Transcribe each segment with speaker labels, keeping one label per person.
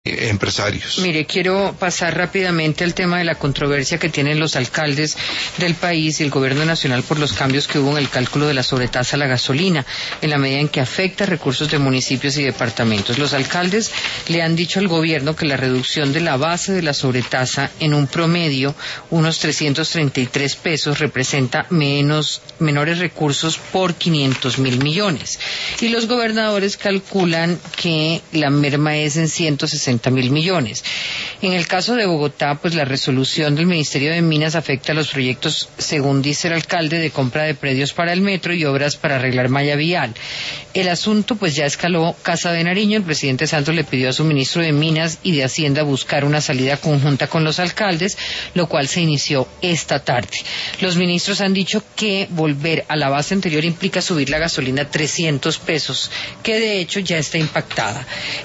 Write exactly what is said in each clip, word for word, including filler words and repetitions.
Speaker 1: empresarios.
Speaker 2: Mire, quiero pasar rápidamente al tema de la controversia que tienen los alcaldes del país y el gobierno nacional por los cambios que hubo en el cálculo de la sobretasa a la gasolina, en la medida en que afecta recursos de municipios y departamentos. Los alcaldes le han dicho al gobierno que la reducción de la base de la sobretasa en un promedio, unos trescientos treinta y tres pesos, representa menos, menores recursos por quinientos mil millones. Y los gobernadores calculan que la merma es en ciento sesenta mil millones. En el caso de Bogotá, pues la resolución del Ministerio de Minas afecta a los proyectos, según dice el alcalde, de compra de predios para el metro y obras para arreglar malla vial. El asunto pues ya escaló Casa de Nariño. El presidente Santos le pidió a su ministro de Minas y de Hacienda buscar una salida conjunta con los alcaldes, lo cual se inició esta tarde. Los ministros han dicho que volver a la base anterior implica subir la gasolina a trescientos pesos, que de hecho ya está impactada.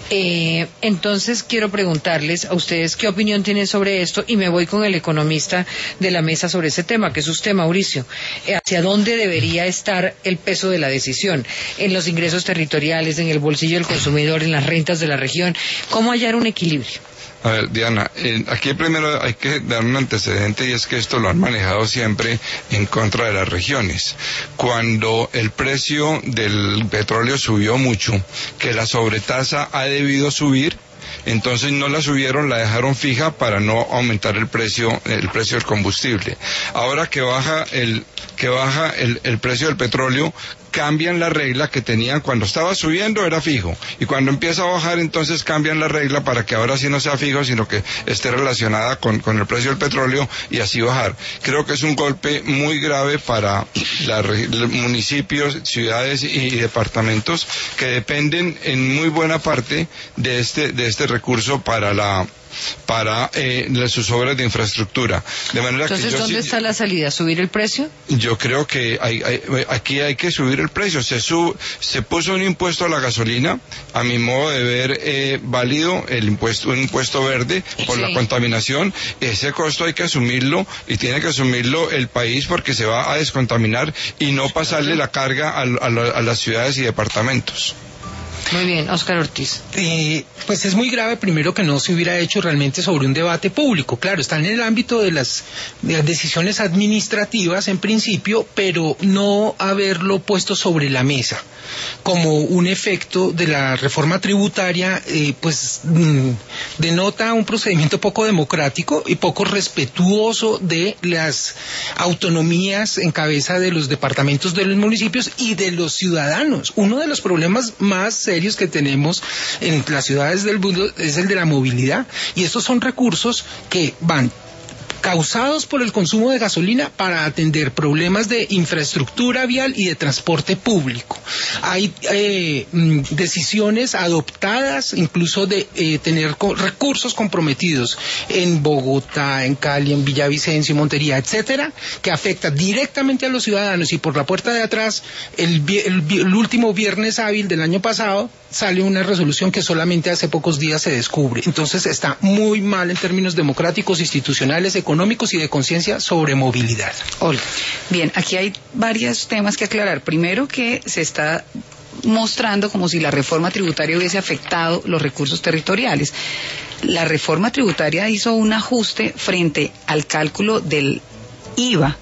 Speaker 2: Eh, entonces quiero preguntarles a ustedes qué opinión tienen sobre esto, y me voy con el economista de la mesa sobre ese tema, que es usted, Mauricio. ¿Hacia dónde debería estar el peso de la decisión? ¿En los ingresos territoriales, en el bolsillo del consumidor, en las rentas de la región? ¿Cómo hallar un equilibrio?
Speaker 1: A ver, Diana, eh, aquí primero hay que dar un antecedente, y es que esto lo han manejado siempre en contra de las regiones. Cuando el precio del petróleo subió mucho, que la sobretasa ha debido subir, entonces no la subieron, la dejaron fija para no aumentar el precio, el precio del combustible. Ahora que baja el, que baja el, el precio del petróleo, cambian la regla que tenían. Cuando estaba subiendo era fijo, y cuando empieza a bajar entonces cambian la regla para que ahora sí no sea fijo, sino que esté relacionada con, con el precio del petróleo, y así bajar. Creo que es un golpe muy grave para la, los municipios, ciudades y departamentos que dependen en muy buena parte de este, de este recurso para la para eh, sus obras de infraestructura. De manera
Speaker 2: Entonces,
Speaker 1: que yo
Speaker 2: ¿dónde
Speaker 1: sí,
Speaker 2: está la salida? ¿Subir el precio?
Speaker 1: Yo creo que hay, hay, aquí hay que subir el precio. Se sub, se puso un impuesto a la gasolina, a mi modo de ver eh, válido, el impuesto, un impuesto verde por sí. La contaminación. Ese costo hay que asumirlo, y tiene que asumirlo el país, porque se va a descontaminar y no pasarle la carga a, a, a las ciudades y departamentos.
Speaker 2: Muy bien, Óscar Ortiz.
Speaker 3: Eh, pues es muy grave, primero, que no se hubiera hecho realmente sobre un debate público. Claro, está en el ámbito de las, de las decisiones administrativas en principio, pero no haberlo puesto sobre la mesa como un efecto de la reforma tributaria, eh, pues mmm, denota un procedimiento poco democrático y poco respetuoso de las autonomías en cabeza de los departamentos, de los municipios y de los ciudadanos. Uno de los problemas más serios que tenemos en las ciudades del mundo es el de la movilidad, y estos son recursos que van causados por el consumo de gasolina para atender problemas de infraestructura vial y de transporte público. Hay eh, decisiones adoptadas incluso de eh, tener co- recursos comprometidos en Bogotá, en Cali, en Villavicencio, Montería, etcétera, que afecta directamente a los ciudadanos, y por la puerta de atrás, el, el, el último viernes hábil del año pasado, sale una resolución que solamente hace pocos días se descubre. Entonces está muy mal en términos democráticos, institucionales, económicos y de conciencia sobre movilidad.
Speaker 4: Hola. Bien, aquí hay varios temas que aclarar. Primero, que se está mostrando como si la reforma tributaria hubiese afectado los recursos territoriales. La reforma tributaria hizo un ajuste frente al cálculo del I V A,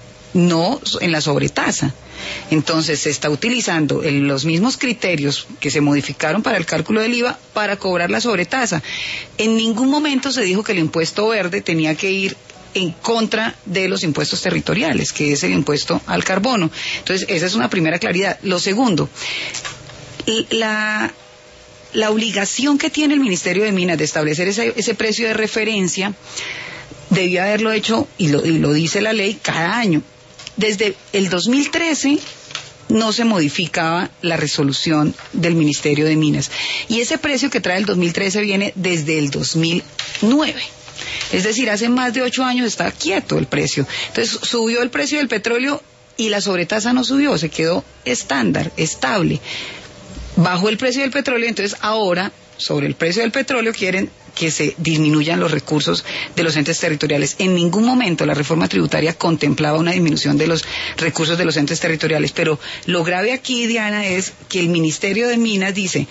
Speaker 4: no en la sobretasa. Entonces se está utilizando el, los mismos criterios que se modificaron para el cálculo del I V A para cobrar la sobretasa. En ningún momento se dijo que el impuesto verde tenía que ir en contra de los impuestos territoriales, que es el impuesto al carbono. Entonces esa es una primera claridad. Lo segundo, la, la obligación que tiene el Ministerio de Minas de establecer ese, ese precio de referencia debía haberlo hecho, y lo, y lo dice la ley, cada año. Desde el dos mil trece no se modificaba la resolución del Ministerio de Minas, y ese precio que trae el dos mil trece viene desde el dos mil nueve. Es decir, hace más de ocho años está quieto el precio. Entonces subió el precio del petróleo y la sobretasa no subió, se quedó estándar, estable. Bajó el precio del petróleo, entonces ahora sobre el precio del petróleo quieren que se disminuyan los recursos de los entes territoriales. En ningún momento la reforma tributaria contemplaba una disminución de los recursos de los entes territoriales, pero lo grave aquí, Diana, es que el Ministerio de Minas dice: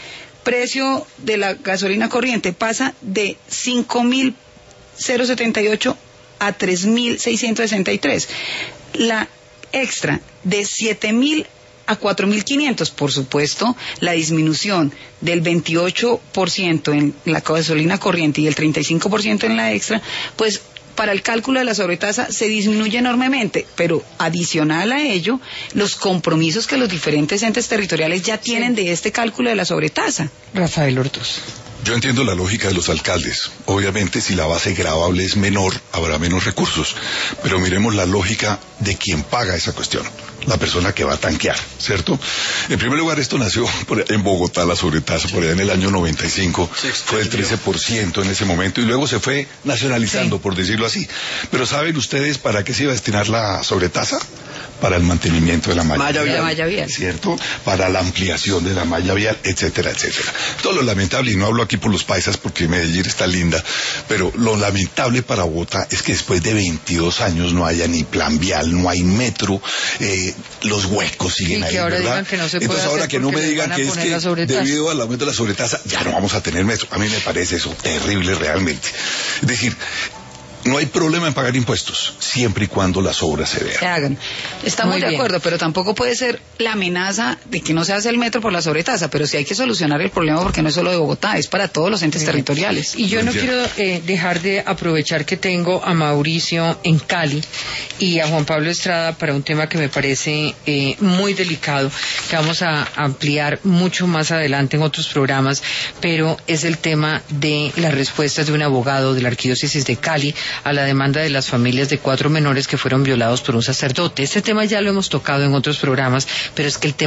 Speaker 4: precio de la gasolina corriente pasa de cinco mil setenta y ocho a tres mil seiscientos sesenta y tres. La extra de siete mil a cuatro mil quinientos. Por supuesto, la disminución del veintiocho por ciento en la gasolina corriente y el treinta y cinco por ciento en la extra, pues para el cálculo de la sobretasa se disminuye enormemente, pero adicional a ello, los compromisos que los diferentes entes territoriales ya tienen sí. de este cálculo de la sobretasa.
Speaker 2: Rafael Ortús.
Speaker 5: Yo entiendo la lógica de los alcaldes. Obviamente, si la base gravable es menor, habrá menos recursos. Pero miremos la lógica de quien paga esa cuestión. La persona que va a tanquear, ¿cierto? En primer lugar, esto nació por en Bogotá, la sobretasa, por allá en el año noventa y cinco, fue el trece por ciento en ese momento, y luego se fue nacionalizando, sí. por decirlo así. Pero ¿saben ustedes para qué se iba a destinar la sobretasa? Para el mantenimiento de la malla,
Speaker 4: malla
Speaker 5: vial,
Speaker 4: malla vial,
Speaker 5: ¿cierto? Para la ampliación de la malla vial, etcétera, etcétera. Todo lo lamentable, y no hablo aquí por los paisas porque Medellín está linda, pero lo lamentable para Bogotá es que después de veintidós años no haya ni plan vial, no hay metro, eh, los huecos siguen ahí,
Speaker 2: ahora
Speaker 5: ¿verdad?
Speaker 2: Digan que no se puede
Speaker 5: Entonces ahora que no me digan que es que debido al aumento de la sobretasa ya no vamos a tener metro. A mí me parece eso terrible realmente. Es decir, no hay problema en pagar impuestos, siempre y cuando las obras se vean.
Speaker 4: Se hagan. Estamos Muy de bien. acuerdo, pero tampoco puede ser la amenaza de que no se hace el metro por la sobretasa, pero sí hay que solucionar el problema porque no es solo de Bogotá, es para todos los entes Muy territoriales.
Speaker 2: Y yo no quiero eh, dejar de aprovechar que tengo a Mauricio en Cali y a Juan Pablo Estrada para un tema que me parece eh, muy delicado, que vamos a ampliar mucho más adelante en otros programas, pero es el tema de las respuestas de un abogado de la Arquidiócesis de Cali a la demanda de las familias de cuatro menores que fueron violados por un sacerdote. Este tema ya lo hemos tocado en otros programas, pero es que el tema